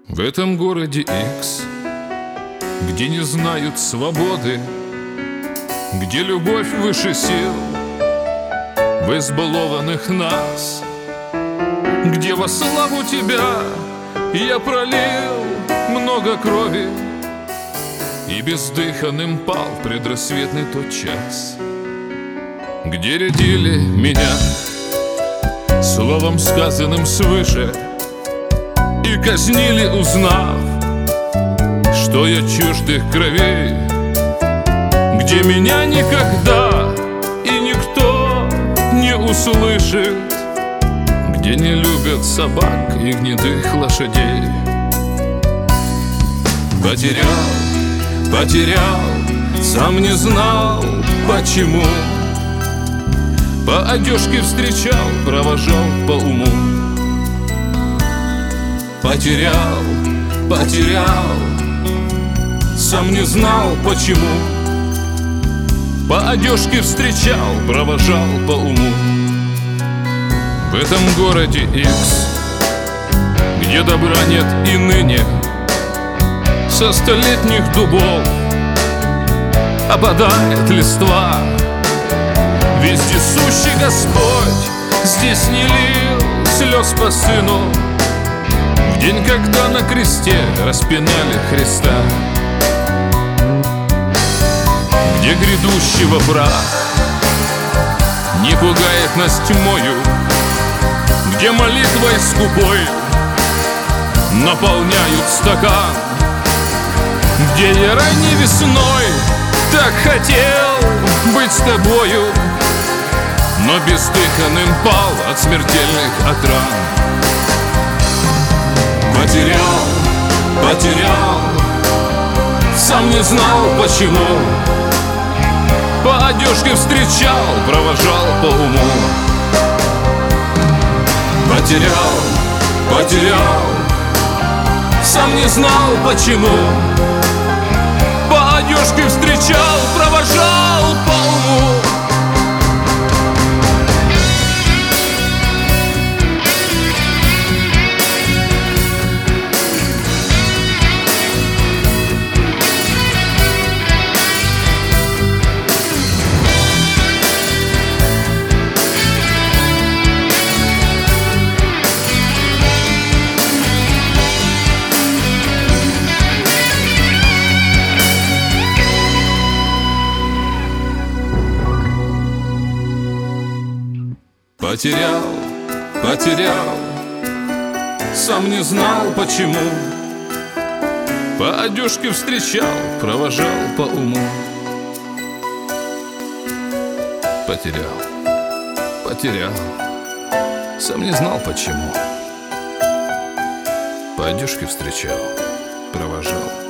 В этом городе Икс, где не знают свободы, где любовь выше сил, в избалованных нас, где во славу тебя я пролил много крови, и бездыханным пал предрассветный тот час, где рядили меня словом, сказанным свыше, и казнили, узнав, что я чуждых кровей, где меня никогда и никто не услышит, где не любят собак и гнедых лошадей. Потерял, сам не знал почему, по одежке встречал, провожал по уму. Потерял, сам не знал почему, по одежке встречал, провожал по уму. В этом городе Икс, где добра нет и ныне, со столетних дубов опадает листва. Вездесущий Господь здесь не лил слез по сыну в день, когда на кресте распинали Христа, где грядущего прах не пугает нас тьмою, где молитвой скупой наполняют стакан, где я ранней весной так хотел быть с тобою, но бездыханным пал от смертельных отран. Потерял, сам не знал почему, по одежке встречал, провожал по уму. Потерял, сам не знал почему, по одежке встречал, провожал по уму. Потерял, сам не знал почему, по одежке встречал, провожал по уму. Потерял, сам не знал почему, по одежке встречал, провожал